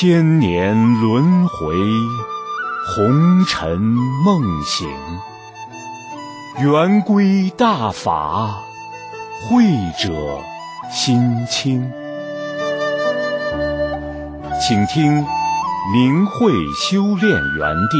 千年轮回，红尘梦醒。圆规大法，慧者心清。请听明慧修炼园地。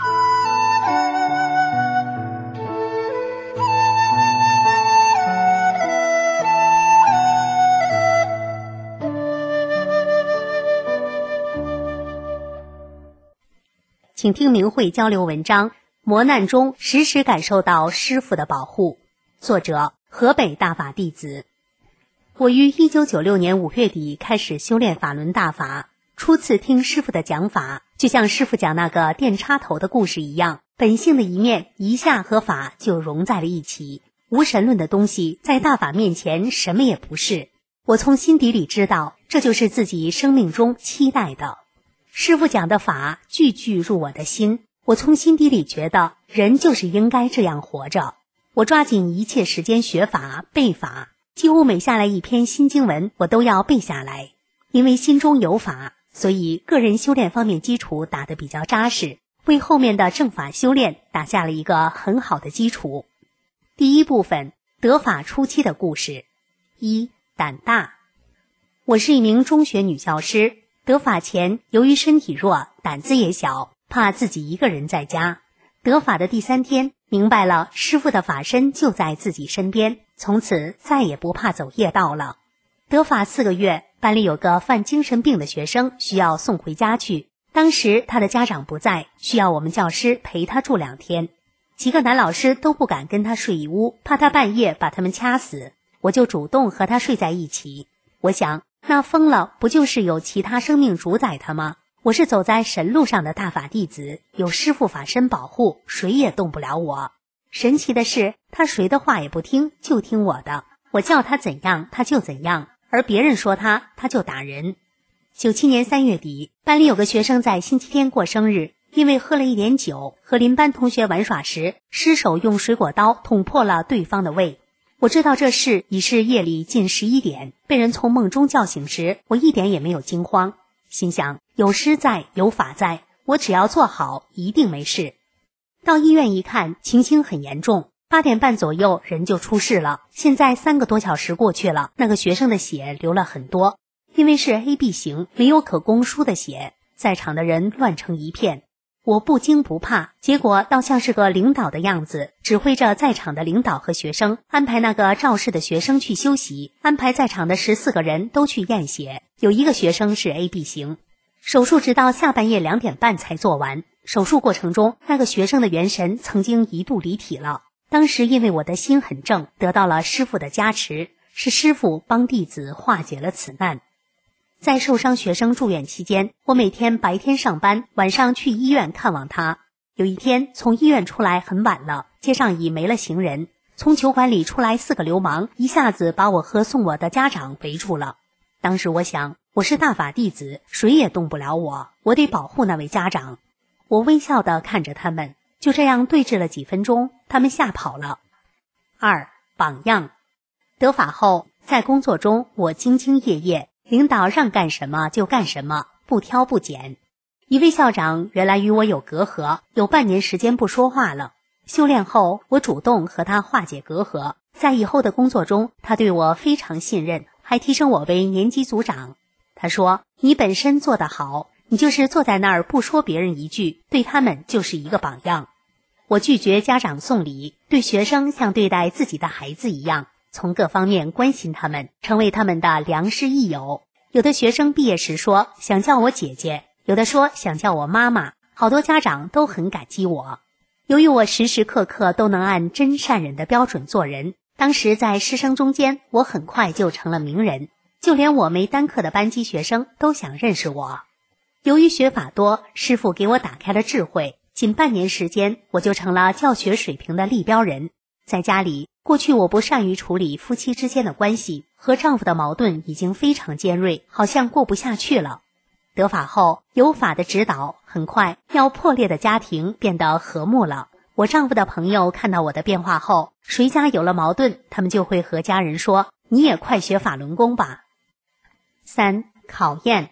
请听明慧交流文章，磨难中时时感受到师父的保护。作者：河北大法弟子。我于1996年5月底开始修炼法轮大法，初次听师父的讲法，就像师父讲那个电插头的故事一样，本性的一面一下和法就融在了一起。无神论的东西在大法面前什么也不是。我从心底里知道，这就是自己生命中期待的。师父讲的法句句入我的心，我从心底里觉得人就是应该这样活着。我抓紧一切时间学法背法，几乎每下来一篇新经文我都要背下来。因为心中有法，所以个人修炼方面基础打得比较扎实，为后面的正法修炼打下了一个很好的基础。第一部分，得法初期的故事。一、胆大。我是一名中学女教师，得法前由于身体弱，胆子也小，怕自己一个人在家。得法的第3天，明白了师父的法身就在自己身边，从此再也不怕走夜道了。得法4个月，班里有个犯精神病的学生需要送回家去，当时他的家长不在，需要我们教师陪他住2天。几个男老师都不敢跟他睡一屋，怕他半夜把他们掐死，我就主动和他睡在一起。我想，那疯了不就是有其他生命主宰他吗？我是走在神路上的大法弟子，有师父法身保护，谁也动不了我。神奇的是，他谁的话也不听，就听我的。我叫他怎样他就怎样，而别人说他就打人。97年3月底，班里有个学生在星期天过生日，因为喝了一点酒，和邻班同学玩耍时失手用水果刀捅破了对方的胃。我知道这事已是夜里近11点，被人从梦中叫醒时，我一点也没有惊慌，心想有师在，有法在，我只要做好，一定没事。到医院一看，情形很严重，8点半左右人就出事了。现在3个多小时过去了，那个学生的血流了很多，因为是 AB 型，没有可供输的血，在场的人乱成一片。我不惊不怕，结果倒像是个领导的样子，指挥着在场的领导和学生，安排那个肇事的学生去休息，安排在场的14个人都去验血，有1个学生是 AB 型。手术直到下半夜2点半才做完。手术过程中，那个学生的元神曾经一度离体了，当时因为我的心很正，得到了师父的加持，是师父帮弟子化解了此难。在受伤学生住院期间，我每天白天上班，晚上去医院看望他。有一天从医院出来很晚了，街上已没了行人，从球馆里出来4个流氓，一下子把我和送我的家长围住了。当时我想，我是大法弟子，谁也动不了我，我得保护那位家长。我微笑地看着他们，就这样对峙了几分钟，他们吓跑了。2. 榜样。得法后，在工作中我兢兢业业，领导让干什么就干什么，不挑不拣。一位校长原来与我有隔阂，有半年时间不说话了。修炼后，我主动和他化解隔阂，在以后的工作中，他对我非常信任，还提升我为年级组长。他说，你本身做得好，你就是坐在那儿不说别人一句，对他们就是一个榜样。我拒绝家长送礼，对学生像对待自己的孩子一样，从各方面关心他们，成为他们的良师益友。有的学生毕业时说想叫我姐姐，有的说想叫我妈妈，好多家长都很感激我。由于我时时刻刻都能按真善忍的标准做人，当时在师生中间，我很快就成了名人，就连我没单课的班级学生都想认识我。由于学法多，师父给我打开了智慧，仅半年时间，我就成了教学水平的立标人。在家里，过去我不善于处理夫妻之间的关系，和丈夫的矛盾已经非常尖锐，好像过不下去了。得法后，有法的指导，很快要破裂的家庭变得和睦了。我丈夫的朋友看到我的变化后，谁家有了矛盾，他们就会和家人说，你也快学法轮功吧。3. 考验。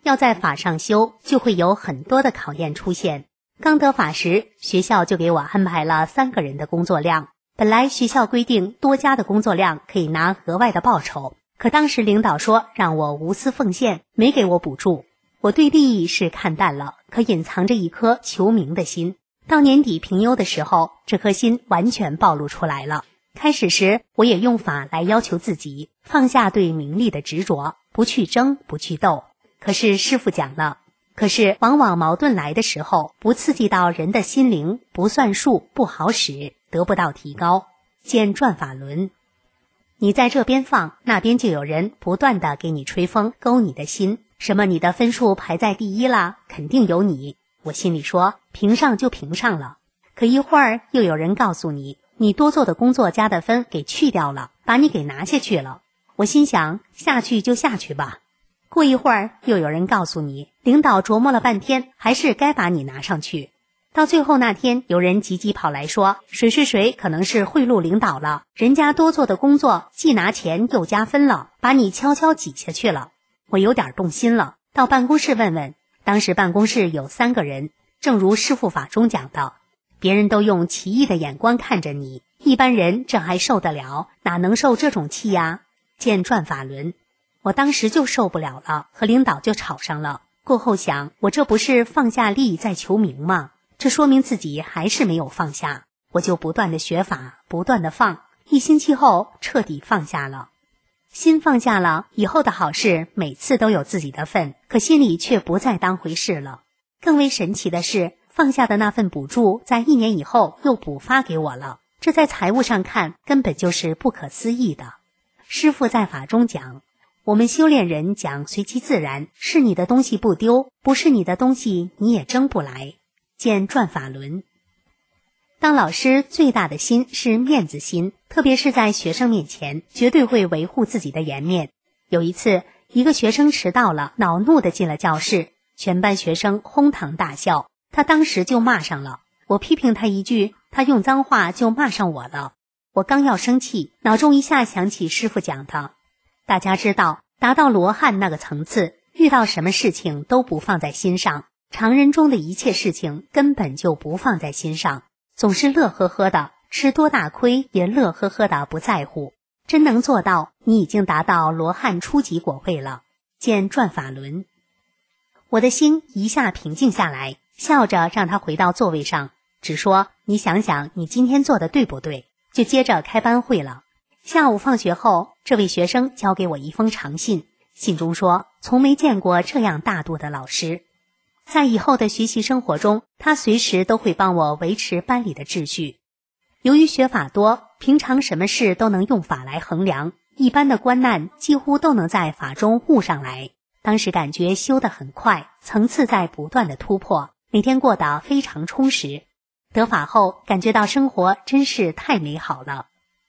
要在法上修，就会有很多的考验出现。刚得法时，学校就给我安排了3个人的工作量。本来学校规定多加的工作量可以拿额外的报酬，可当时领导说让我无私奉献，没给我补助。我对利益是看淡了，可隐藏着一颗求名的心。到年底评优的时候，这颗心完全暴露出来了。开始时，我也用法来要求自己，放下对名利的执着，不去争，不去斗。可是师父讲了，往往矛盾来的时候，不刺激到人的心灵，不算数，不好使，得不到提高。见转法轮。你在这边放，那边就有人不断地给你吹风，勾你的心，什么你的分数排在第一啦，肯定有你。我心里说，评上就评上了。可一会儿又有人告诉你，你多做的工作加的分给去掉了，把你给拿下去了。我心想，下去就下去吧。过一会儿又有人告诉你，领导琢磨了半天，还是该把你拿上去。到最后那天，有人急急跑来说，谁可能是贿赂领导了，人家多做的工作既拿钱又加分了，把你悄悄挤下去了。我有点动心了，到办公室问问。当时办公室有3个人，正如师父法中讲的，别人都用奇异的眼光看着你，一般人这还受得了，哪能受这种气呀？见转法轮。我当时就受不了了，和领导就吵上了。过后想，我这不是放下利在求名吗？这说明自己还是没有放下。我就不断的学法，不断的放，1星期后彻底放下了。心放下了，以后的好事每次都有自己的份，可心里却不再当回事了。更为神奇的是，放下的那份补助在1年以后又补发给我了，这在财务上看根本就是不可思议的。师父在法中讲，我们修炼人讲随其自然，是你的东西不丢，不是你的东西你也争不来。见转法轮。当老师最大的心是面子心，特别是在学生面前，绝对会维护自己的颜面。有一次，一个学生迟到了，恼怒地进了教室，全班学生哄堂大笑，他当时就骂上了。我批评他一句，他用脏话就骂上我了。我刚要生气，脑中一下想起师父讲的，大家知道，达到罗汉那个层次，遇到什么事情都不放在心上，常人中的一切事情根本就不放在心上，总是乐呵呵的，吃多大亏也乐呵呵的不在乎。真能做到，你已经达到罗汉初级果位了。见转法轮。我的心一下平静下来，笑着让他回到座位上，只说你想想你今天做的对不对，就接着开班会了。下午放学后，这位学生交给我一封长信，信中说从没见过这样大度的老师。在以后的学习生活中，他随时都会帮我维持班里的秩序。由于学法多，平常什么事都能用法来衡量，一般的关难几乎都能在法中悟上来。当时感觉修得很快，层次在不断的突破，每天过得非常充实。得法后感觉到生活真是太美好了。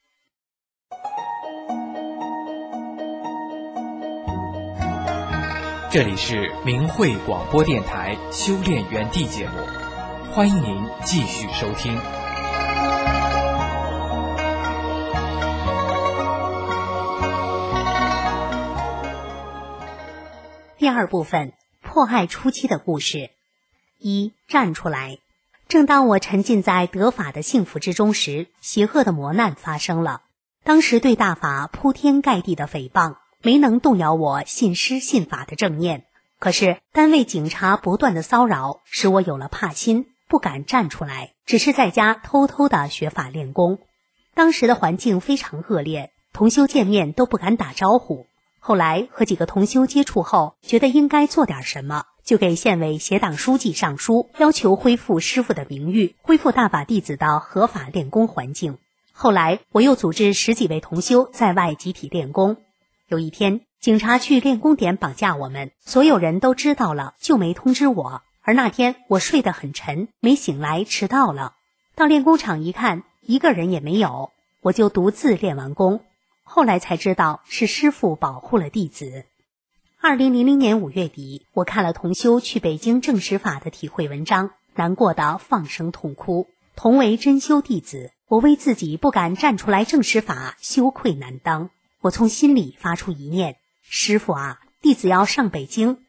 这里是明慧广播电台修炼园地节目，欢迎您继续收听。 第二部分，迫害初期的故事。1. 站出来。正当我沉浸在得法的幸福之中时，邪恶的磨难发生了。当时对大法铺天盖地的诽谤，没能动摇我信师信法的正念。可是单位警察不断的骚扰，使我有了怕心，不敢站出来，只是在家偷偷的学法练功。当时的环境非常恶劣，同修见面都不敢打招呼。后来和几个同修接触后，觉得应该做点什么，就给县委协党书记上书，要求恢复师父的名誉，恢复大法弟子的合法练功环境。后来我又组织10几位同修在外集体练功。有一天，警察去练功点绑架我们，所有人都知道了，就没通知我。而那天我睡得很沉，没醒来，迟到了。到练功场一看，一个人也没有，我就独自练完功。后来才知道是师父保护了弟子。2000年5月底，我看了同修去北京正实法的体会文章，难过的放声痛哭。同为真修弟子，我为自己不敢站出来正实法羞愧难当。我从心里发出一念，师父啊，弟子要上北京，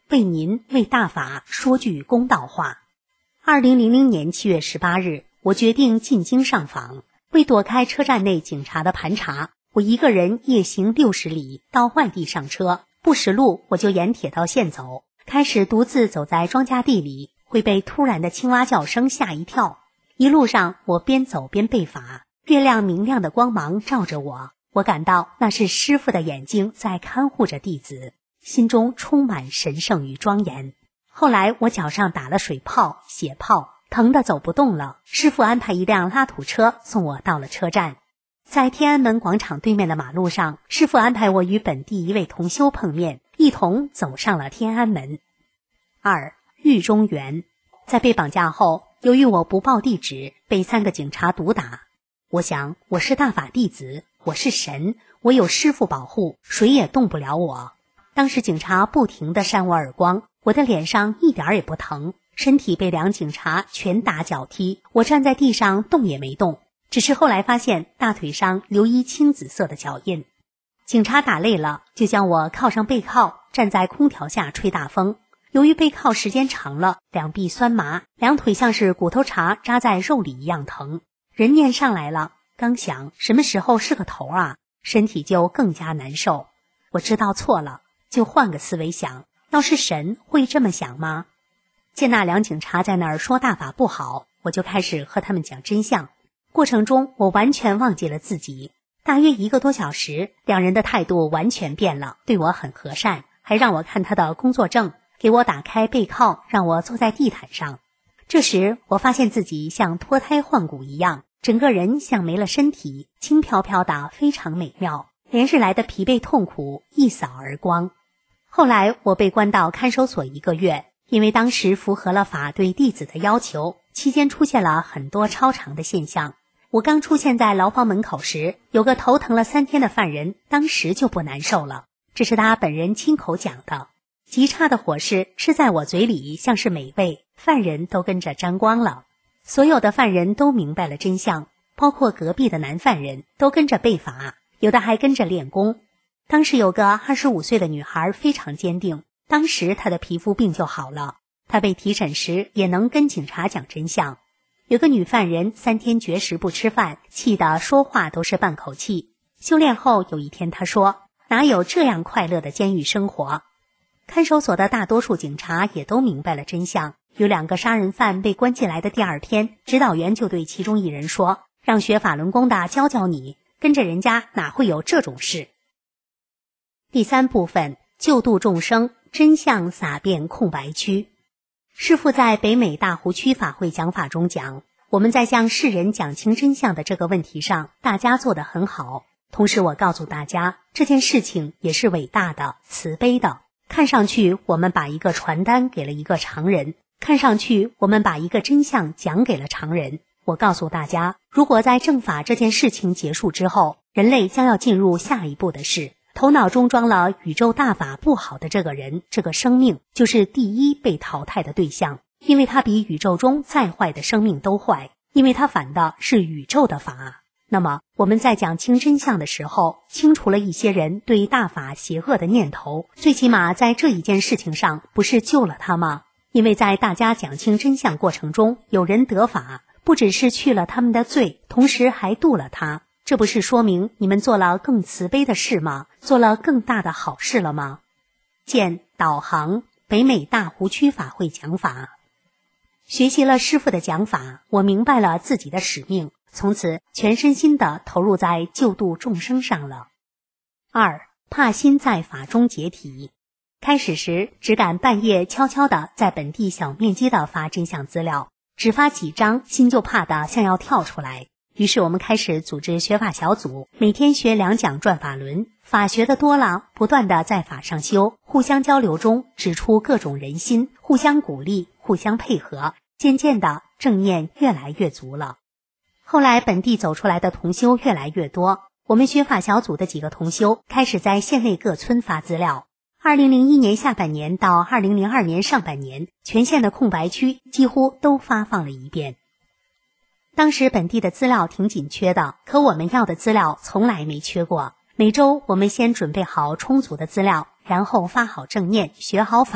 为您为大法说句公道话。2000年7月18日，我决定进京上访。为躲开车站内警察的盘查，我一个人夜行60里到外地上车，不识路我就沿铁道线走，开始独自走在庄稼地里，会被突然的青蛙叫声吓一跳。一路上我边走边背法，月亮明亮的光芒照着我，我感到那是师父的眼睛在看护着弟子，心中充满神圣与庄严。后来我脚上打了水泡、血泡，疼得走不动了，师父安排一辆拉土车送我到了车站。在天安门广场对面的马路上，师父安排我与本地一位同修碰面，一同走上了天安门。2. 狱中缘。在被绑架后，由于我不报地址，被3个警察毒打。我想，我是大法弟子，我是神，我有师父保护，谁也动不了我。当时警察不停地扇我耳光，我的脸上一点也不疼，身体被2警察拳打脚踢，我站在地上动也没动，只是后来发现大腿上留一青紫色的脚印。警察打累了，就将我铐上背铐，站在空调下吹大风。由于背铐时间长了，两臂酸麻，2腿像是骨头茬扎在肉里一样疼。人念上来了，刚想什么时候是个头啊，身体就更加难受。我知道错了，就换个思维想，要是神会这么想吗？见那2警察在那儿说大法不好，我就开始和他们讲真相。过程中我完全忘记了自己。大约1个多小时，2人的态度完全变了，对我很和善，还让我看他的工作证，给我打开背铐，让我坐在地毯上。这时我发现自己像脱胎换骨一样，整个人像没了身体，轻飘飘的，非常美妙，连日来的疲惫痛苦一扫而光。后来我被关到看守所1个月，因为当时符合了法对弟子的要求，期间出现了很多超常的现象。我刚出现在牢房门口时，有个头疼了3天的犯人，当时就不难受了，这是他本人亲口讲的。极差的伙食吃在我嘴里像是美味，犯人都跟着沾光了。所有的犯人都明白了真相，包括隔壁的男犯人都跟着背法，有的还跟着练功。当时有个25岁的女孩非常坚定，当时她的皮肤病就好了。她被提审时也能跟警察讲真相。有个女犯人3天绝食不吃饭，气得说话都是半口气。修炼后有一天她说，哪有这样快乐的监狱生活。看守所的大多数警察也都明白了真相。有2个杀人犯被关进来的第2天，指导员就对其中1人说，让学法轮功的教教你，跟着人家哪会有这种事。第3部分，救度众生，真相洒遍空白区。师父在北美大湖区法会讲法中讲，我们在向世人讲清真相的这个问题上，大家做得很好。同时我告诉大家，这件事情也是伟大的、慈悲的。看上去我们把一个传单给了一个常人，看上去我们把一个真相讲给了常人。我告诉大家，如果在正法这件事情结束之后，人类将要进入下一步的事，头脑中装了宇宙大法不好的这个人，这个生命就是第一被淘汰的对象，因为他比宇宙中再坏的生命都坏，因为他反的是宇宙的法。那么我们在讲清真相的时候，清除了一些人对大法邪恶的念头，最起码在这一件事情上不是救了他吗？因为在大家讲清真相过程中，有人得法，不只是去了他们的罪，同时还度了他，这不是说明你们做了更慈悲的事吗？做了更大的好事了吗？见导航北美大湖区法会讲法。学习了师父的讲法，我明白了自己的使命，从此全身心地投入在救度众生上了。2. 怕心在法中解体。开始时只敢半夜悄悄地在本地小面积地发真相资料，只发几张，心就怕得像要跳出来。于是我们开始组织学法小组，每天学2讲转法轮，法学的多了，不断地在法上修，互相交流中指出各种人心，互相鼓励，互相配合，渐渐的正念越来越足了。后来本地走出来的同修越来越多，我们学法小组的几个同修开始在县内各村发资料。2001年下半年到2002年上半年，全县的空白区几乎都发放了一遍。当时本地的资料挺紧缺的，可我们要的资料从来没缺过。每周我们先准备好充足的资料，然后发好正念，学好法，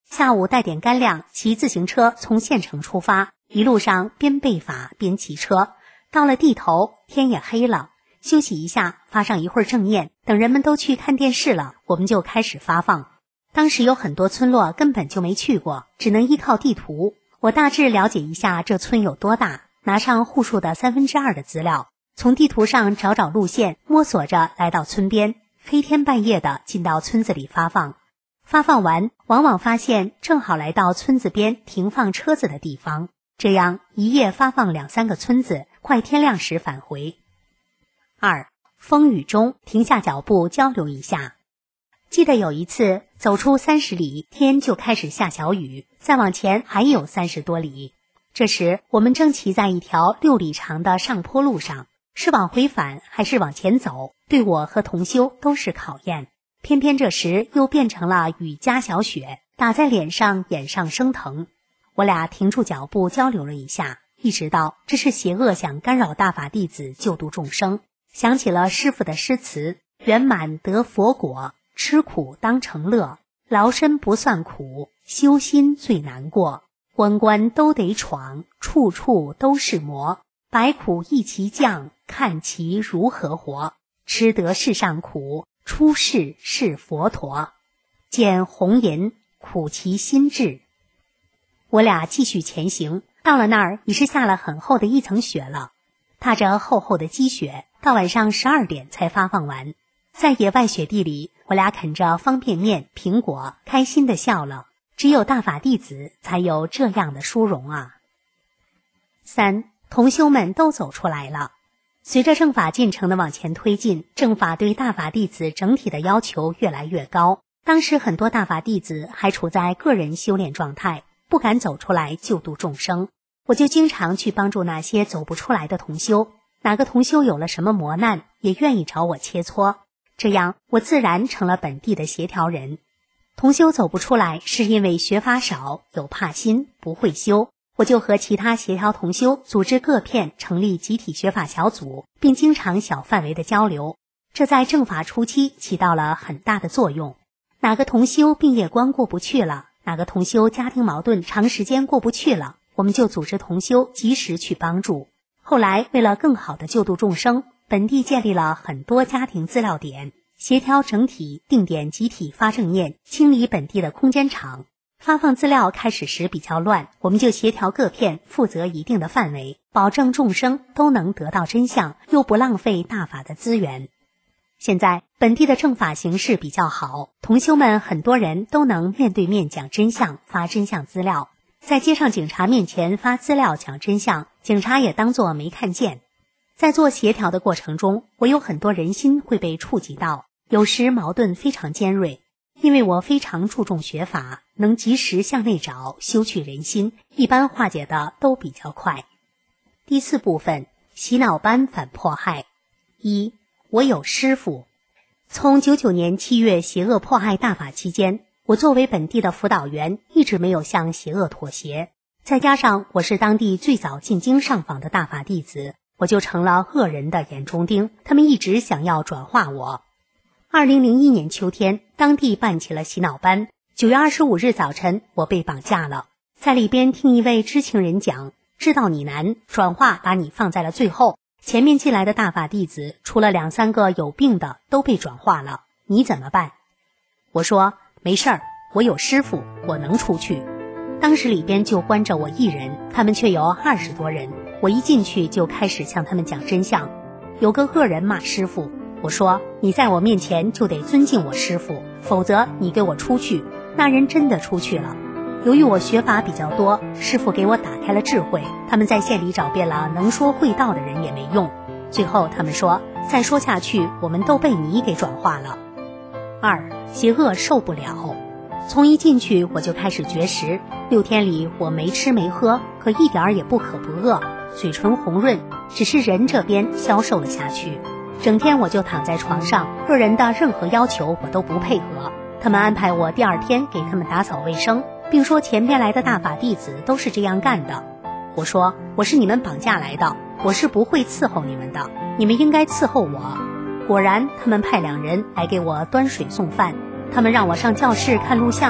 下午带点干粮，骑自行车从县城出发，一路上边背法边骑车。到了地头，天也黑了，休息一下，发上一会儿正念，等人们都去看电视了，我们就开始发放。当时有很多村落根本就没去过，只能依靠地图。我大致了解一下这村有多大，拿上户数的2/3的资料，从地图上找路线，摸索着来到村边，黑天半夜的进到村子里发放。发放完，往往发现正好来到村子边停放车子的地方，这样一夜发放2-3个村子，快天亮时返回。2. 风雨中停下脚步交流一下。记得有一次走出30里，天就开始下小雨，再往前还有30多里。这时我们正骑在一条6里长的上坡路上，是往回返还是往前走，对我和同修都是考验。偏偏这时又变成了雨夹小雪，打在脸上，眼上生疼。我俩停住脚步交流了一下，意识到这是邪恶想干扰大法弟子救度众生，想起了师父的诗词：圆满得佛果，吃苦当成乐，劳身不算苦，修心最难过，关关都得闯，处处都是磨，百苦一齐降，看其如何活，吃得世上苦，出世是佛陀，见红颜苦其心志。我俩继续前行，到了那儿已是下了很厚的一层雪了，踏着厚厚的积雪，到晚上12点才发放完。在野外雪地里，我俩啃着方便面、苹果，开心地笑了。只有大法弟子才有这样的殊荣啊。3. 同修们都走出来了。随着正法进程的往前推进，正法对大法弟子整体的要求越来越高。当时很多大法弟子还处在个人修炼状态，不敢走出来救度众生。我就经常去帮助那些走不出来的同修，哪个同修有了什么磨难，也愿意找我切磋。这样我自然成了本地的协调人。同修走不出来是因为学法少，有怕心，不会修，我就和其他协调同修组织各片成立集体学法小组，并经常小范围的交流，这在正法初期起到了很大的作用。哪个同修毕业关过不去了，哪个同修家庭矛盾长时间过不去了，我们就组织同修及时去帮助。后来为了更好的救度众生，本地建立了很多家庭资料点，协调整体定点集体发正念，清理本地的空间场。发放资料开始时比较乱，我们就协调各片负责一定的范围，保证众生都能得到真相，又不浪费大法的资源。现在本地的正法形势比较好，同修们很多人都能面对面讲真相，发真相资料。在街上警察面前发资料讲真相，警察也当作没看见。在做协调的过程中，我有很多人心会被触及到，有时矛盾非常尖锐。因为我非常注重学法，能及时向内找，修去人心，一般化解的都比较快。第4部分，洗脑班反迫害。1. 我有师父。从99年7月邪恶迫害大法期间，我作为本地的辅导员，一直没有向邪恶妥协。再加上我是当地最早进京上访的大法弟子，我就成了恶人的眼中钉，他们一直想要转化我。2001年秋天，当地办起了洗脑班。9月25日早晨，我被绑架了，在里边听一位知情人讲，知道你难，转化把你放在了最后，前面进来的大法弟子除了2-3个有病的都被转化了，你怎么办？我说没事儿，我有师父，我能出去。当时里边就关着我一人，他们却有20多人，我一进去就开始向他们讲真相。有个恶人骂师父，我说你在我面前就得尊敬我师父，否则你给我出去。那人真的出去了。由于我学法比较多，师父给我打开了智慧，他们在县里找遍了能说会道的人也没用，最后他们说再说下去我们都被你给转化了。2. 邪恶受不了。从一进去我就开始绝食，6天里我没吃没喝，可一点也不渴不饿，嘴唇红润，只是人这边消瘦了下去。整天我就躺在床上，个人的任何要求我都不配合。他们安排我第2天给他们打扫卫生，并说前边来的大法弟子都是这样干的。我说我是你们绑架来的，我是不会伺候你们的，你们应该伺候我。果然他们派2人来给我端水送饭，他们让我上教室看录像，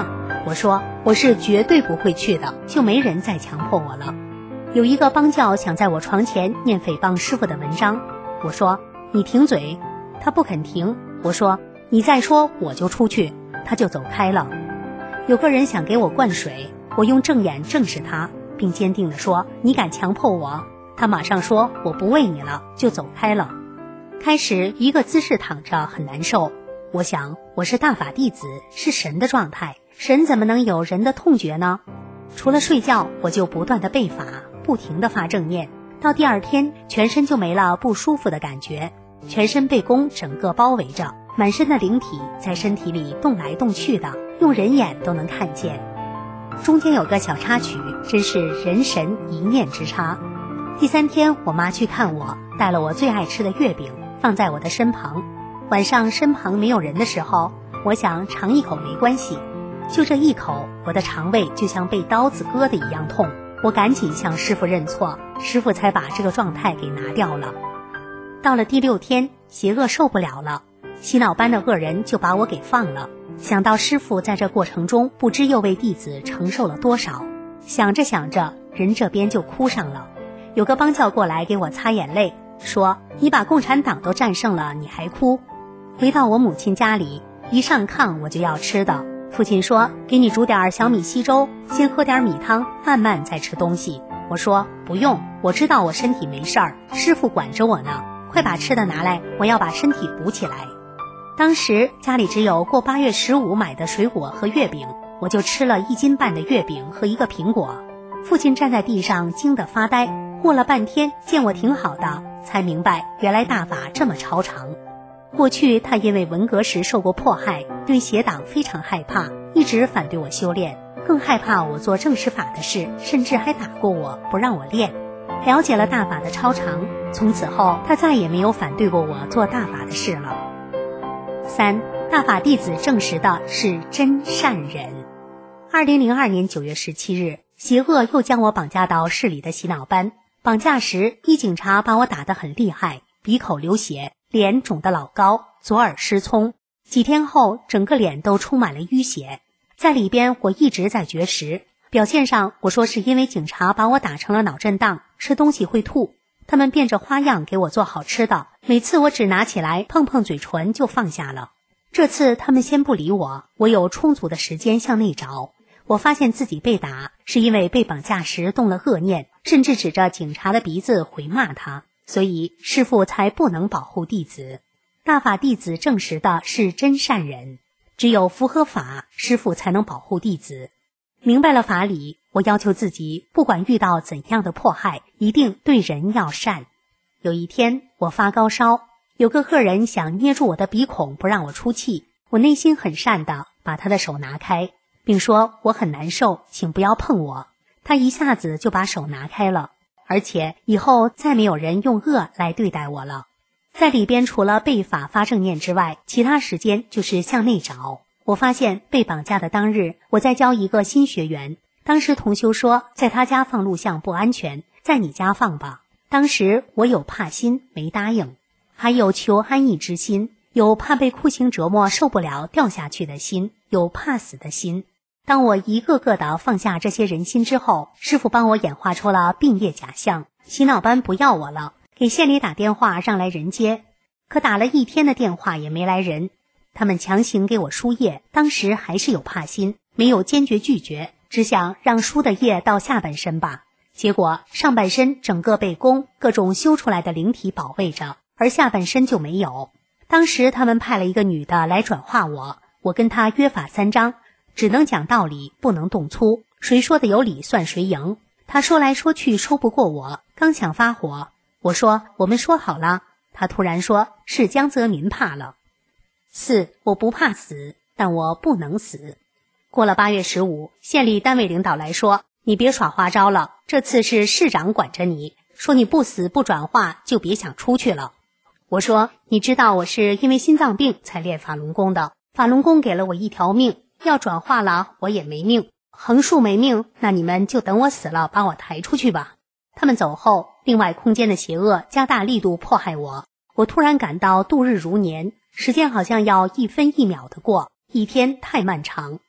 我说我是绝对不会去的，就没人再强迫我了。有一个帮教想在我床前念诽谤师傅的文章，我说你停嘴，他不肯停。我说你再说我就出去，他就走开了。有个人想给我灌水，我用正眼正视他，并坚定地说你敢强迫我？他马上说我不喂你了，就走开了。开始一个姿势躺着很难受，我想我是大法弟子，是神的状态，神怎么能有人的痛觉呢？除了睡觉，我就不断地背法，不停地发正念，到第二天全身就没了不舒服的感觉，全身被弓整个包围着，满身的灵体在身体里动来动去的，用人眼都能看见。中间有个小插曲，真是人神一念之差。第3天我妈去看我，带了我最爱吃的月饼放在我的身旁。晚上身旁没有人的时候，我想尝一口没关系，就这一口，我的肠胃就像被刀子割的一样痛。我赶紧向师父认错，师父才把这个状态给拿掉了。到了第6天，邪恶受不了了，洗脑班的恶人就把我给放了。想到师父在这过程中不知又为弟子承受了多少，想着想着，人这边就哭上了。有个帮教过来给我擦眼泪，说你把共产党都战胜了，你还哭？回到我母亲家里，一上炕我就要吃的。父亲说给你煮点小米稀粥，先喝点米汤，慢慢再吃东西。我说不用，我知道我身体没事儿，师父管着我呢，快把吃的拿来，我要把身体补起来。当时家里只有过8月15买的水果和月饼，我就吃了1斤半的月饼和1个苹果。父亲站在地上惊得发呆，过了半天见我挺好的，才明白原来大法这么超常。过去他因为文革时受过迫害，对邪党非常害怕，一直反对我修炼，更害怕我做正式法的事，甚至还打过我，不让我练。了解了大法的超常，从此后他再也没有反对过我做大法的事了。3. 大法弟子证实的是真善忍。2002年9月17日，邪恶又将我绑架到市里的洗脑班。绑架时，一警察把我打得很厉害，鼻口流血，脸肿得老高，左耳失聪。几天后，整个脸都充满了淤血。在里边我一直在绝食，表现上我说是因为警察把我打成了脑震荡，吃东西会吐。他们变着花样给我做好吃的，每次我只拿起来碰碰嘴唇就放下了。这次他们先不理我，我有充足的时间向内找。我发现自己被打是因为被绑架时动了恶念，甚至指着警察的鼻子回骂他，所以师父才不能保护弟子。大法弟子证实的是真善忍，只有符合法，师父才能保护弟子。明白了法理，我要求自己不管遇到怎样的迫害，一定对人要善。有一天我发高烧，有个客人想捏住我的鼻孔不让我出气，我内心很善的把他的手拿开，并说我很难受，请不要碰我。他一下子就把手拿开了，而且以后再没有人用恶来对待我了。在里边除了背法发正念之外，其他时间就是向内找。我发现被绑架的当日，我在教一个新学员，当时同修说在他家放录像不安全，在你家放吧。当时我有怕心没答应，还有求安逸之心，有怕被酷刑折磨受不了掉下去的心，有怕死的心。当我一个个的放下这些人心之后，师父帮我演化出了病业假象，洗脑班不要我了，给县里打电话让来人接，可打了1天的电话也没来人。他们强行给我输液，当时还是有怕心，没有坚决拒绝，只想让输的液到下半身吧。结果上半身整个被弓各种修出来的灵体保卫着，而下半身就没有。当时他们派了一个女的来转化我，我跟她约法3章，只能讲道理，不能动粗，谁说的有理算谁赢。她说来说去说不过我，刚想发火，我说我们说好了，她突然说是江泽民怕了。4. 我不怕死，但我不能死。过了8月15，县里单位领导来说，你别耍花招了，这次是市长管着你，说你不死不转化就别想出去了。我说你知道我是因为心脏病才练法轮功的，法轮功给了我1条命，要转化了我也没命，横竖没命，那你们就等我死了把我抬出去吧。他们走后，另外空间的邪恶加大力度迫害我，我突然感到度日如年，时间好像要1分1秒的过，一天太漫长。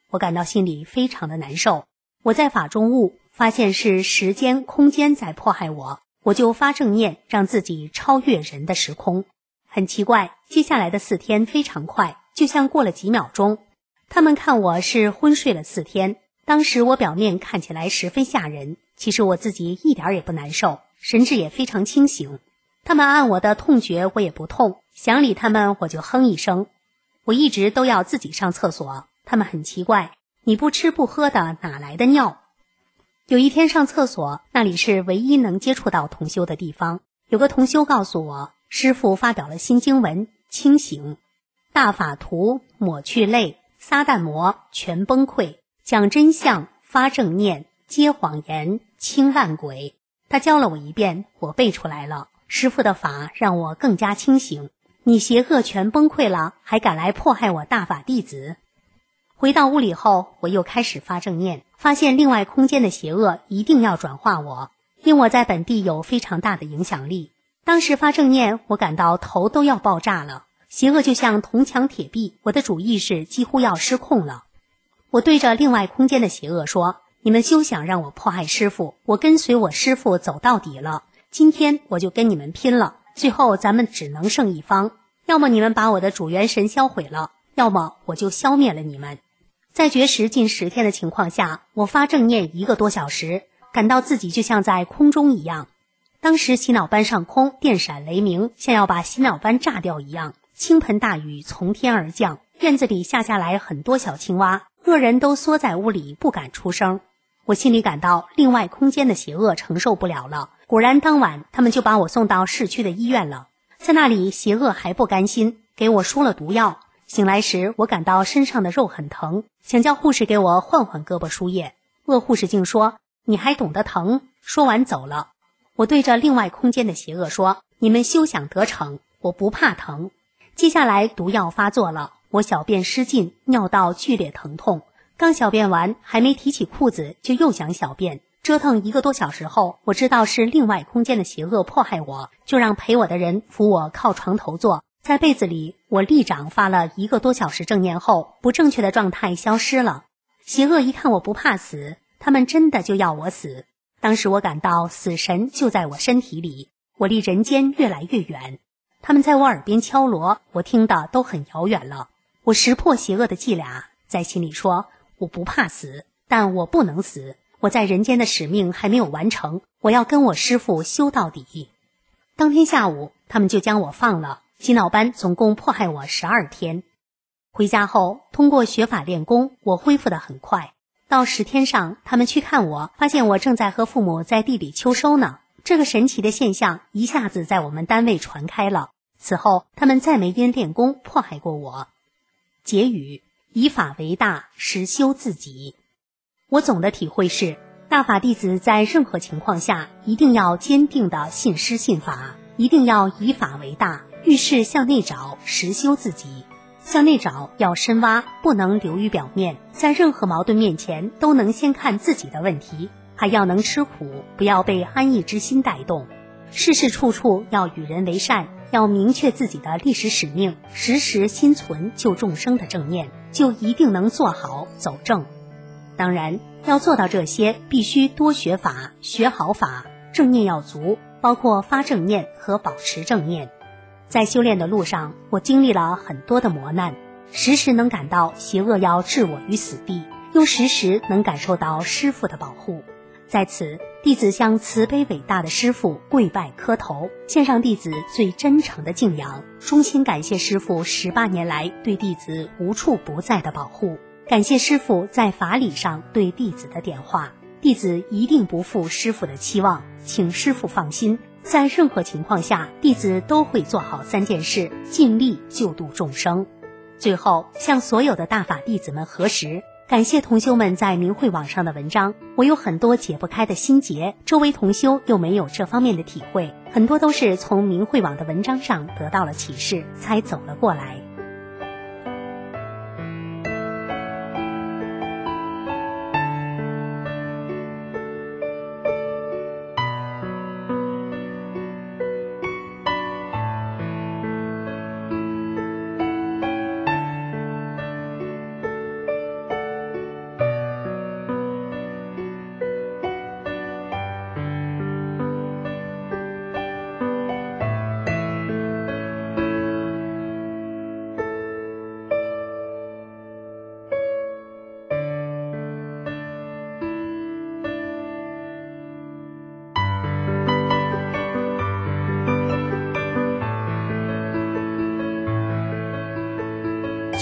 我感到心里非常的难受。我在法中悟，发现是时间、空间在迫害我就发正念，让自己超越人的时空。很奇怪，接下来的4天非常快，就像过了几秒钟。他们看我是昏睡了4天，当时我表面看起来十分吓人，其实我自己一点也不难受，神志也非常清醒。他们按我的痛觉，我也不痛，想理他们我就哼一声。我一直都要自己上厕所，他们很奇怪，你不吃不喝的哪来的尿？有一天上厕所，那里是唯一能接触到同修的地方。有个同修告诉我，师父发表了新经文，清醒，大法图，抹去泪，撒旦魔，全崩溃，讲真相，发正念，接谎言，清烂鬼。他教了我一遍，我背出来了。师父的法让我更加清醒。你邪恶全崩溃了，还敢来迫害我大法弟子？回到屋里后，我又开始发正念，发现另外空间的邪恶一定要转化我，因我在本地有非常大的影响力。当时发正念，我感到头都要爆炸了，邪恶就像铜墙铁壁，我的主意识几乎要失控了。我对着另外空间的邪恶说，你们休想让我迫害师父，我跟随我师父走到底了，今天我就跟你们拼了，最后咱们只能胜一方，要么你们把我的主元神销毁了，要么我就消灭了你们。在绝食近10天的情况下，我发正念1个多小时，感到自己就像在空中一样。当时洗脑班上空电闪雷鸣，像要把洗脑班炸掉一样，倾盆大雨从天而降，院子里下来很多小青蛙，恶人都缩在屋里不敢出声。我心里感到另外空间的邪恶承受不了了，果然当晚他们就把我送到市区的医院了。在那里邪恶还不甘心，给我输了毒药。醒来时，我感到身上的肉很疼，想叫护士给我换胳膊输液。恶护士竟说，你还懂得疼？说完走了。我对着另外空间的邪恶说，你们休想得逞，我不怕疼。接下来毒药发作了，我小便失禁，尿道剧烈疼痛，刚小便完，还没提起裤子就又想小便。折腾1个多小时后，我知道是另外空间的邪恶迫害我，就让陪我的人扶我靠床头坐。在被子里，我立掌发了1个多小时正念后，不正确的状态消失了。邪恶一看我不怕死，他们真的就要我死。当时我感到死神就在我身体里，我离人间越来越远。他们在我耳边敲锣，我听得都很遥远了。我识破邪恶的伎俩，在心里说，我不怕死，但我不能死，我在人间的使命还没有完成，我要跟我师父修到底。当天下午，他们就将我放了。洗脑班总共迫害我12天。回家后，通过学法练功，我恢复得很快。到10天上，他们去看我，发现我正在和父母在地里秋收呢。这个神奇的现象一下子在我们单位传开了。此后，他们再没因练功迫害过我。结语：以法为大，实修自己。我总的体会是，大法弟子在任何情况下一定要坚定地信师信法，一定要以法为大，遇事向内找，实修自己。向内找要深挖，不能流于表面，在任何矛盾面前都能先看自己的问题，还要能吃苦，不要被安逸之心带动。事事处处要与人为善，要明确自己的历史使命，时时心存救众生的正念，就一定能做好走正。当然，要做到这些，必须多学法，学好法，正念要足，包括发正念和保持正念。在修炼的路上，我经历了很多的磨难，时时能感到邪恶要置我于死地，又时时能感受到师父的保护。在此，弟子向慈悲伟大的师父跪拜磕头，献上弟子最真诚的敬仰，衷心感谢师父18年来对弟子无处不在的保护，感谢师父在法理上对弟子的点化。弟子一定不负师父的期望，请师父放心，在任何情况下，弟子都会做好3件事，尽力救度众生。最后，向所有的大法弟子们核实，感谢同修们在明慧网上的文章，我有很多解不开的心结，周围同修又没有这方面的体会，很多都是从明慧网的文章上得到了启示，才走了过来。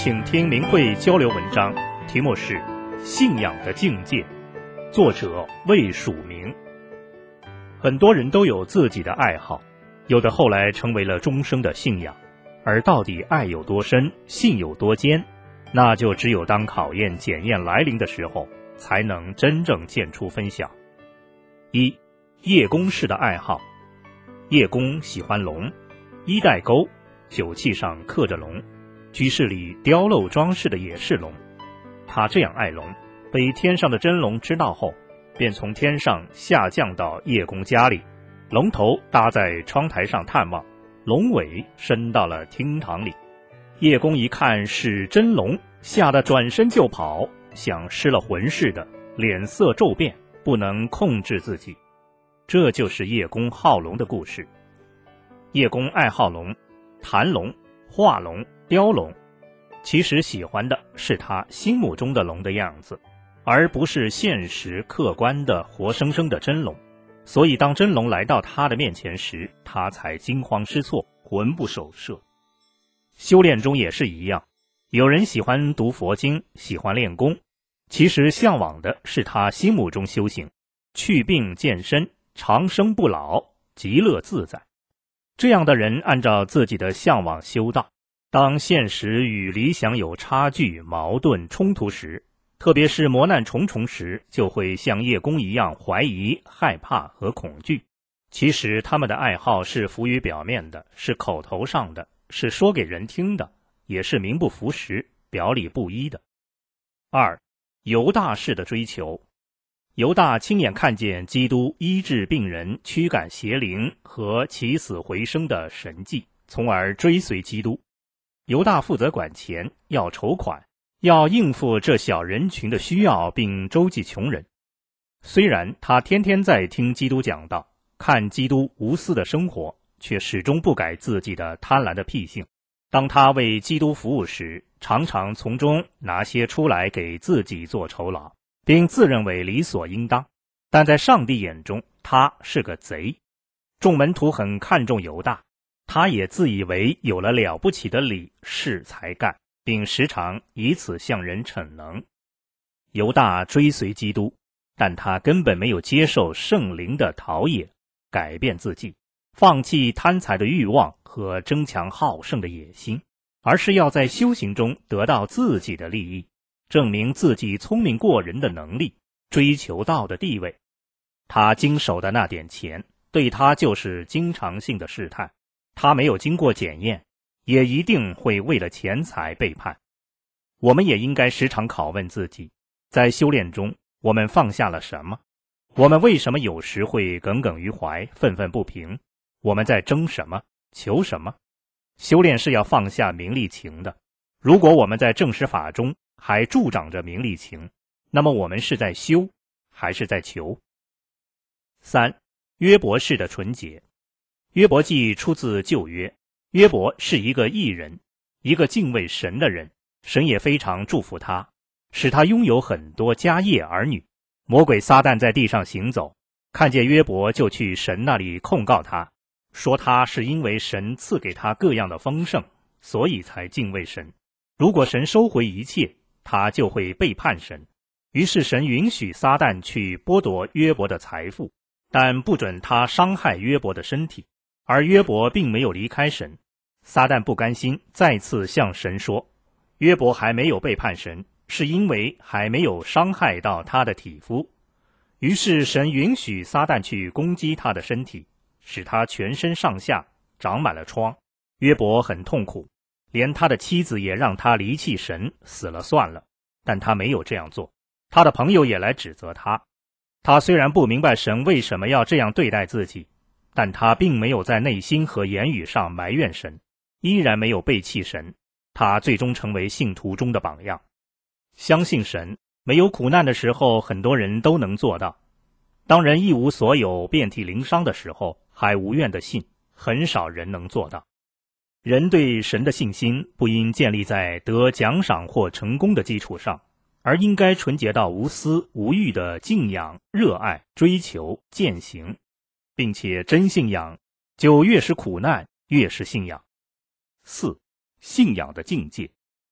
请听明慧交流文章，题目是《信仰的境界》，作者魏蜀明。很多人都有自己的爱好，有的后来成为了终生的信仰，而到底爱有多深，信有多坚，那就只有当考验检验来临的时候，才能真正见出分晓。一、叶公式的爱好。叶公喜欢龙，衣带钩，酒器上刻着龙，居室里雕镂装饰的也是龙。他这样爱龙，被天上的真龙知道后，便从天上下降到叶公家里，龙头搭在窗台上探望，龙尾伸到了厅堂里。叶公一看是真龙，吓得转身就跑，像失了魂似的，脸色骤变，不能控制自己。这就是叶公好龙的故事。叶公爱好龙，弹龙、画龙、雕龙，其实喜欢的是他心目中的龙的样子，而不是现实客观的活生生的真龙。所以当真龙来到他的面前时，他才惊慌失措，魂不守舍。修炼中也是一样，有人喜欢读佛经，喜欢练功，其实向往的是他心目中修行，去病健身，长生不老，极乐自在。这样的人按照自己的向往修道，当现实与理想有差距、矛盾、冲突时，特别是磨难重重时，就会像叶公一样怀疑、害怕和恐惧。其实他们的爱好是浮于表面的，是口头上的，是说给人听的，也是名不符实、表里不一的。二、犹大式的追求。犹大亲眼看见基督医治病人、驱赶邪灵和起死回生的神迹，从而追随基督。犹大负责管钱，要筹款，要应付这小人群的需要，并周济穷人。虽然他天天在听基督讲道，看基督无私的生活，却始终不改自己的贪婪的癖性。当他为基督服务时，常常从中拿些出来给自己做酬劳，并自认为理所应当，但在上帝眼中他是个贼。众门徒很看重犹大，他也自以为有了了不起的理事才干，并时常以此向人逞能。犹大追随基督，但他根本没有接受圣灵的陶冶，改变自己，放弃贪财的欲望和争强好胜的野心，而是要在修行中得到自己的利益，证明自己聪明过人的能力，追求道的地位。他经手的那点钱，对他就是经常性的试探，他没有经过检验，也一定会为了钱财背叛。我们也应该时常拷问自己，在修炼中我们放下了什么？我们为什么有时会耿耿于怀，愤愤不平？我们在争什么？求什么？修炼是要放下名利情的。如果我们在正实法中还助长着名利情，那么我们是在修还是在求？三、约伯式的纯洁。约伯记出自旧约，约伯是一个义人，一个敬畏神的人，神也非常祝福他，使他拥有很多家业儿女。魔鬼撒旦在地上行走，看见约伯就去神那里控告他，说他是因为神赐给他各样的丰盛，所以才敬畏神。如果神收回一切，他就会背叛神。于是神允许撒旦去剥夺约伯的财富，但不准他伤害约伯的身体。而约伯并没有离开神。撒旦不甘心，再次向神说，约伯还没有背叛神，是因为还没有伤害到他的体肤。于是神允许撒旦去攻击他的身体，使他全身上下长满了疮。约伯很痛苦，连他的妻子也让他离弃神，死了算了，但他没有这样做。他的朋友也来指责他。他虽然不明白神为什么要这样对待自己，但他并没有在内心和言语上埋怨神，依然没有背弃神。他最终成为信徒中的榜样。相信神，没有苦难的时候，很多人都能做到。当人一无所有，遍体鳞伤的时候，还无怨的信，很少人能做到。人对神的信心不应建立在得奖赏或成功的基础上，而应该纯洁到无私无欲的敬仰、热爱、追求、践行，并且真信仰就越是苦难越是信仰。四、信仰的境界。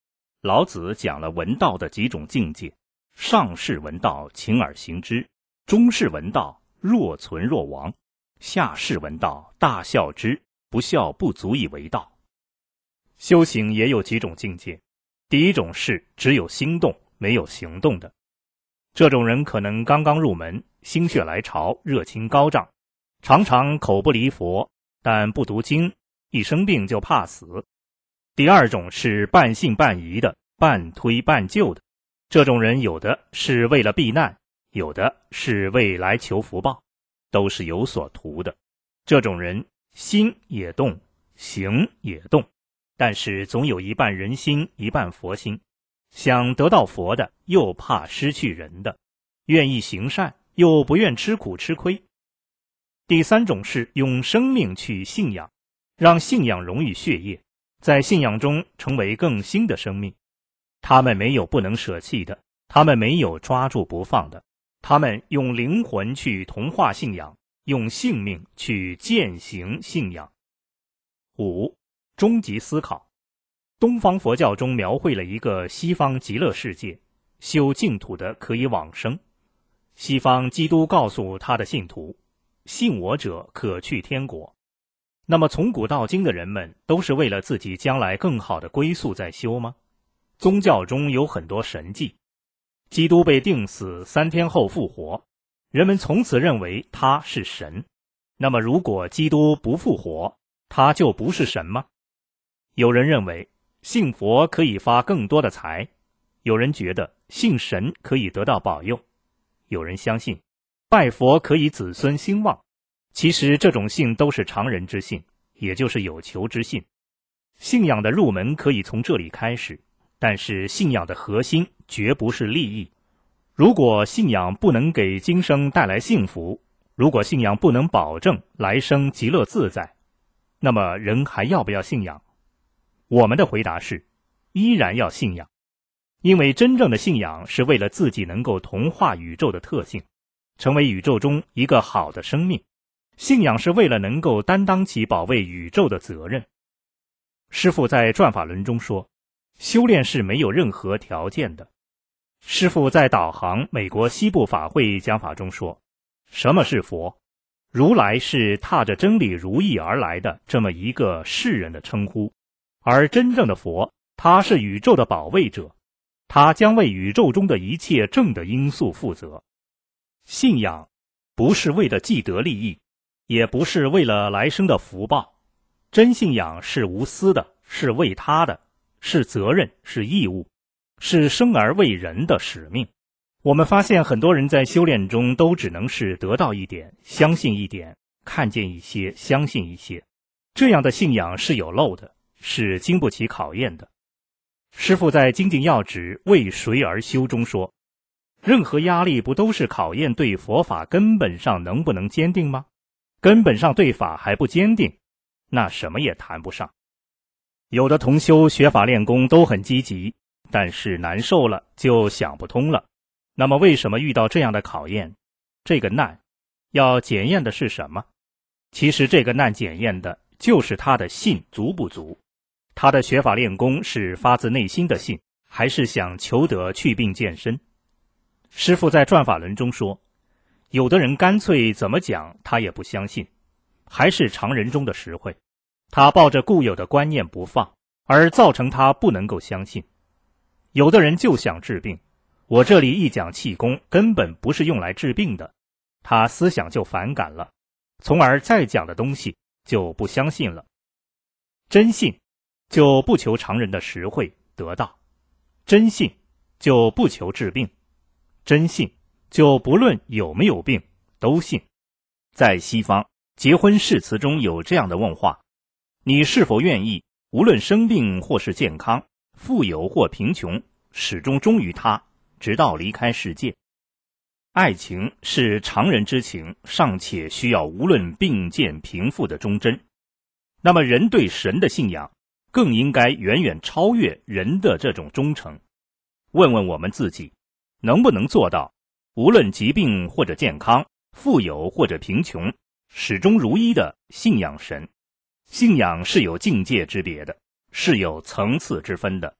老子讲了文道的几种境界：上士闻道，勤而行之；中士闻道，若存若亡；下士闻道，大笑之，不笑不足以为道。修行也有几种境界，第一种是只有心动没有行动的，这种人可能刚刚入门，心血来潮，热情高涨，常常口不离佛，但不读经，一生病就怕死。第二种是半信半疑的，半推半就的，这种人有的是为了避难，有的是为来求福报，都是有所图的。这种人心也动，行也动，但是总有一半人心，一半佛心，想得到佛的，又怕失去人的，愿意行善，又不愿吃苦吃亏。第三种是用生命去信仰，让信仰融于血液，在信仰中成为更新的生命。他们没有不能舍弃的，他们没有抓住不放的，他们用灵魂去同化信仰，用性命去践行信仰。5. 终极思考。东方佛教中描绘了一个西方极乐世界，修净土的可以往生。西方基督告诉他的信徒，信我者可去天国。那么从古到今的人们都是为了自己将来更好的归宿在修吗？宗教中有很多神迹，基督被钉死3天后复活，人们从此认为他是神。那么如果基督不复活，他就不是神吗？有人认为信佛可以发更多的财，有人觉得信神可以得到保佑，有人相信拜佛可以子孙兴旺。其实这种信都是常人之信，也就是有求之信。信仰的入门可以从这里开始，但是信仰的核心绝不是利益。如果信仰不能给今生带来幸福，如果信仰不能保证来生极乐自在，那么人还要不要信仰？我们的回答是，依然要信仰。因为真正的信仰是为了自己能够同化宇宙的特性，成为宇宙中一个好的生命。信仰是为了能够担当起保卫宇宙的责任。师父在转法轮中说，修炼是没有任何条件的。师父在导航美国西部法会讲法中说，什么是佛？如来是踏着真理如意而来的这么一个世人的称呼，而真正的佛，他是宇宙的保卫者，他将为宇宙中的一切正的因素负责。信仰不是为了既得利益，也不是为了来生的福报，真信仰是无私的，是为他的，是责任，是义务，是生而为人的使命。我们发现很多人在修炼中都只能是得到一点，相信一点，看见一些，相信一些，这样的信仰是有漏的，是经不起考验的。师父在精进要旨为谁而修中说，任何压力不都是考验对佛法根本上能不能坚定吗？根本上对法还不坚定，那什么也谈不上。有的同修学法练功都很积极，但是难受了就想不通了。那么为什么遇到这样的考验？这个难要检验的是什么？其实这个难检验的就是他的信足不足。他的学法练功是发自内心的信，还是想求得去病健身？师父在转法轮中说，有的人干脆怎么讲他也不相信，还是常人中的实惠，他抱着固有的观念不放，而造成他不能够相信。有的人就想治病，我这里一讲气功根本不是用来治病的，他思想就反感了，从而再讲的东西就不相信了。真信就不求常人的实惠得到，真信就不求治病，真信就不论有没有病都信。在西方结婚誓词中有这样的问话，你是否愿意无论生病或是健康，富有或贫穷，始终忠于他，直到离开世界。爱情是常人之情，尚且需要无论病健贫富的忠贞，那么人对神的信仰更应该远远超越人的这种忠诚。问问我们自己，能不能做到无论疾病或者健康，富有或者贫穷，始终如一的信仰神？信仰是有境界之别的，是有层次之分的，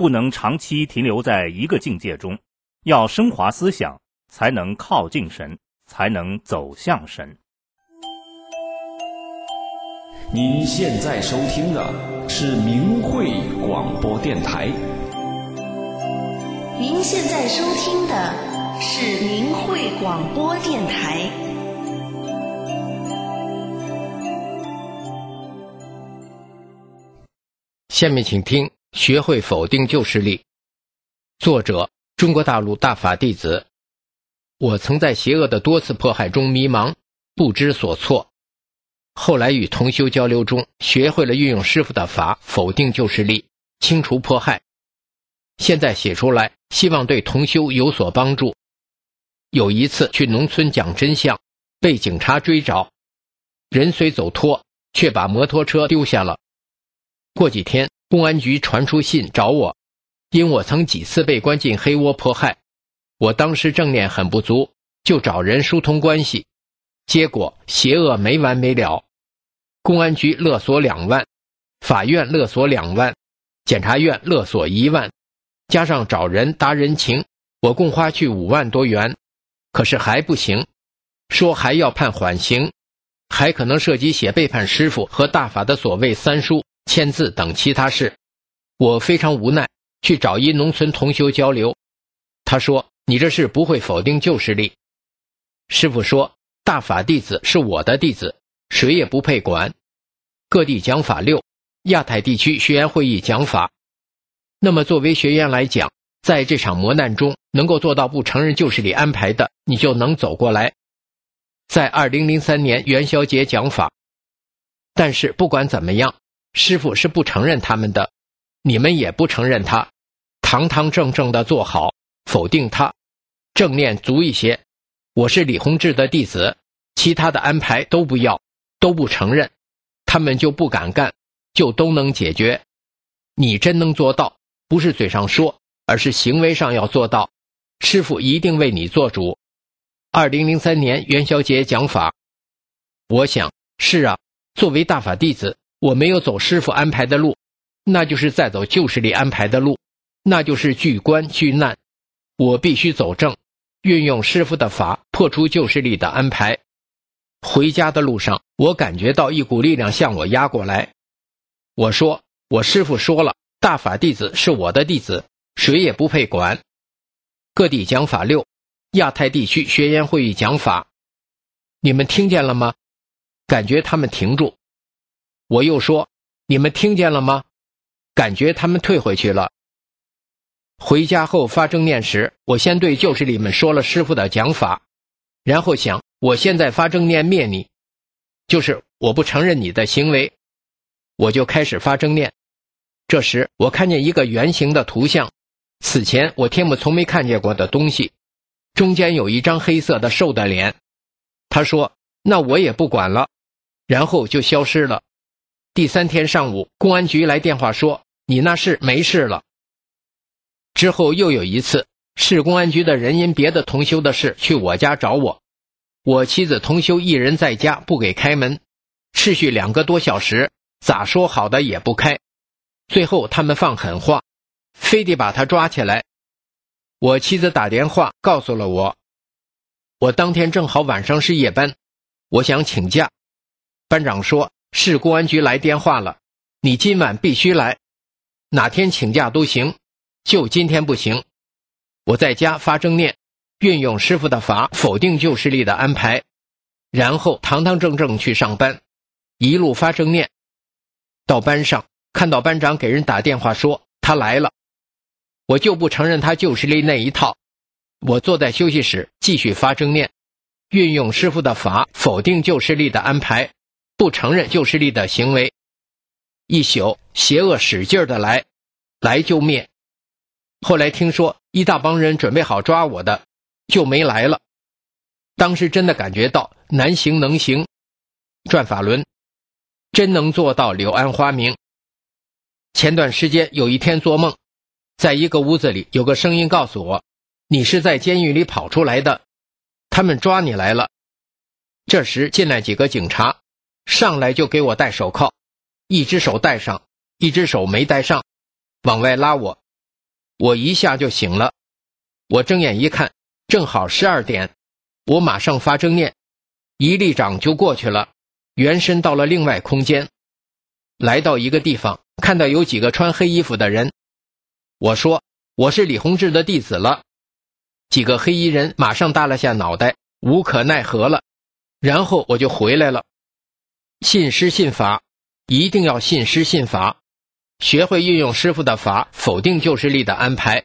不能长期停留在一个境界中，要升华思想，才能靠近神，才能走向神。 您现在收听的是明慧广播电台。 您现在收听的是明慧广播电台。 下面请听《学会否定旧势力》，作者中国大陆大法弟子。我曾在邪恶的多次迫害中迷茫，不知所措。后来与同修交流中，学会了运用师父的法，否定旧势力，清除迫害。现在写出来，希望对同修有所帮助。有一次去农村讲真相，被警察追找，人虽走脱，却把摩托车丢下了。过几天，公安局传出信找我，因我曾几次被关进黑窝迫害，我当时正念很不足，就找人疏通关系，结果邪恶没完没了。公安局勒索2万，法院勒索2万，检察院勒索1万，加上找人搭人情，我共花去5万多元，可是还不行，说还要判缓刑，还可能涉及写背叛师父和大法的所谓3书、签字等其他事。我非常无奈，去找一农村同修交流。他说：“你这是不会否定旧势力。”师父说：“大法弟子是我的弟子，谁也不配管。各地讲法6，亚太地区学员会议讲法。那么作为学员来讲，在这场磨难中能够做到不承认旧势力安排的，你就能走过来。在2003年元宵节讲法，但是不管怎么样，师父是不承认他们的，你们也不承认他，堂堂正正的做好，否定他，正念足一些。我是李洪志的弟子，其他的安排都不要，都不承认，他们就不敢干，就都能解决。你真能做到，不是嘴上说，而是行为上要做到，师父一定为你做主。2003年元宵节讲法，我想，是啊，作为大法弟子，我没有走师父安排的路，那就是在走旧势力安排的路，那就是拒关拒难。我必须走正，运用师父的法，破除旧势力的安排。回家的路上，我感觉到一股力量向我压过来。我说，我师父说了，大法弟子是我的弟子，谁也不配管。各地讲法6，亚太地区学员会议讲法，你们听见了吗？感觉他们停住。我又说，你们听见了吗？感觉他们退回去了。回家后发正念时，我先对旧势力们说了师父的讲法，然后想，我现在发正念灭你，就是我不承认你的行为，我就开始发正念。这时我看见一个圆形的图像，此前我天母从没看见过的东西，中间有一张黑色的瘦的脸。他说，那我也不管了，然后就消失了。第3天上午，公安局来电话说，你那事没事了。之后又有一次，市公安局的人因别的同修的事去我家找我，我妻子同修一人在家，不给开门，持续2个多小时，咋说好的也不开。最后他们放狠话，非得把他抓起来。我妻子打电话告诉了我，我当天正好晚上是夜班，我想请假。班长说，市公安局来电话了，你今晚必须来，哪天请假都行，就今天不行。我在家发正念，运用师父的法，否定旧势力的安排，然后堂堂正正去上班，一路发正念。到班上，看到班长给人打电话说他来了，我就不承认他旧势力那一套。我坐在休息室继续发正念，运用师父的法，否定旧势力的安排，不承认旧势力的行为。一宿邪恶使劲的来，来就灭。后来听说一大帮人准备好抓我的，就没来了。当时真的感觉到难行能行，转法轮真能做到柳暗花明。前段时间有一天做梦，在一个屋子里有个声音告诉我，你是在监狱里跑出来的，他们抓你来了。这时进来几个警察，上来就给我戴手铐，一只手戴上，一只手没戴上，往外拉我， 我一下就醒了。我睁眼一看，正好12点，我马上发正念，一立掌就过去了，原身到了另外空间。来到一个地方，看到有几个穿黑衣服的人，我说我是李洪志的弟子了。几个黑衣人马上耷拉下脑袋，无可奈何了。然后我就回来了。信师信法，一定要信师信法，学会运用师父的法，否定旧势力的安排。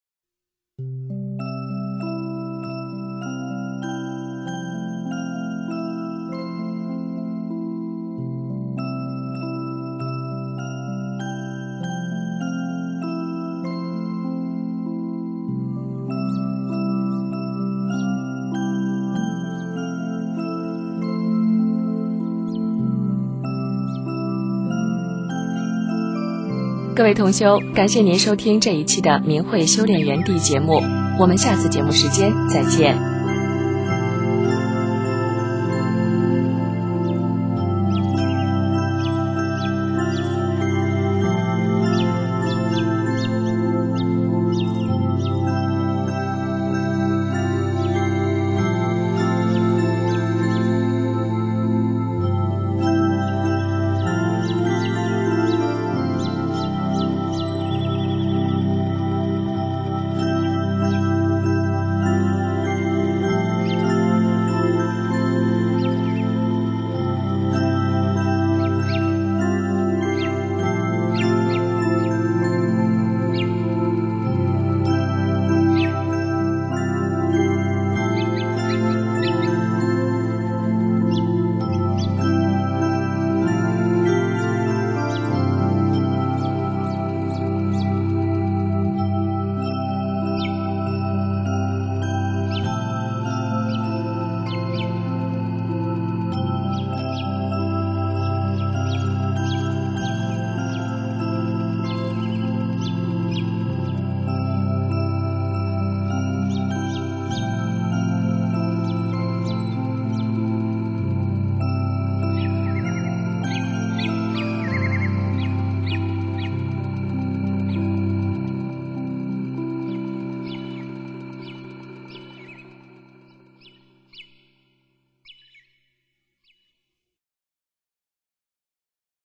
各位同修，感谢您收听这一期的明慧修炼园地节目，我们下次节目时间再见。